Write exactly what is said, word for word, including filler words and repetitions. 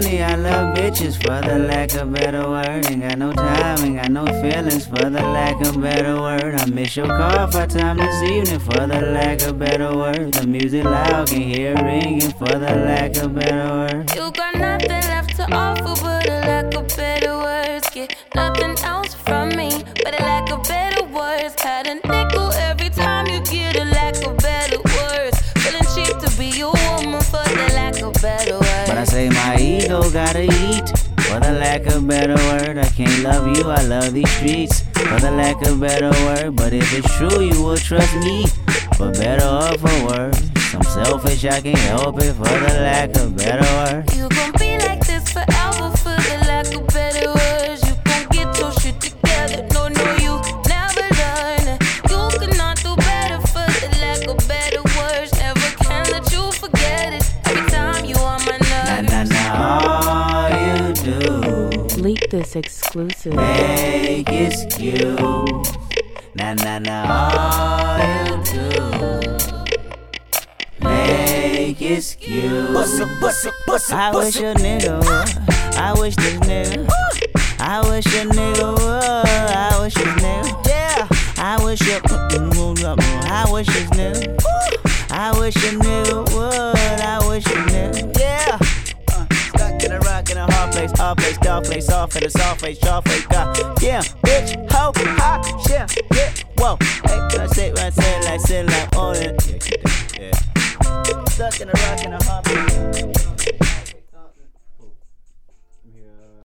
Lately I love bitches for the lack of better word. Ain't got no time, ain't got no feelings for the lack of better word. I miss your call five times this evening for the lack of better word. The music loud, can hear it ringing for the lack of better word. You got nothing left to offer but a lack of better words. Get nothing else from me but a lack of better words. Had a nickel every time you get a lack of better words. Feeling cheap to be your woman for the lack of better words. But I say my ego gotta eat for the lack of better word. I can't love you, I love these streets for the lack of better word. But if it's true, you will trust me for better or for worse. I'm selfish, I can't help it for the lack of better word. You gon' be like this forever for the lack of better words. You gon' get your shit together. No, no, you never learn. You cannot do better for the lack of better words. Never can let you forget it. Every time you on my nerves. Nah, nah, nah, all you do. Leak this exclusive. Make excuse. Nah, nah, nah, all you do. Make excuse. Bust up, bust up, bust up, I wish a nigga would. I wish this nigga. I wish a nigga would. I wish this nigga. Yeah. I wish a. I wish this nigga. I wish a nigga would. I wish a nigga. Yeah. Uh, stuck in a rock in a hard place, hard place, dark place, off in a soft face, sharp face, God. Yeah, bitch, ho, ha, yeah, yeah. Whoa. Hey, when I say, when I say it like, say it like, oh, yeah. Yeah. Stuck in a rock in a hard place.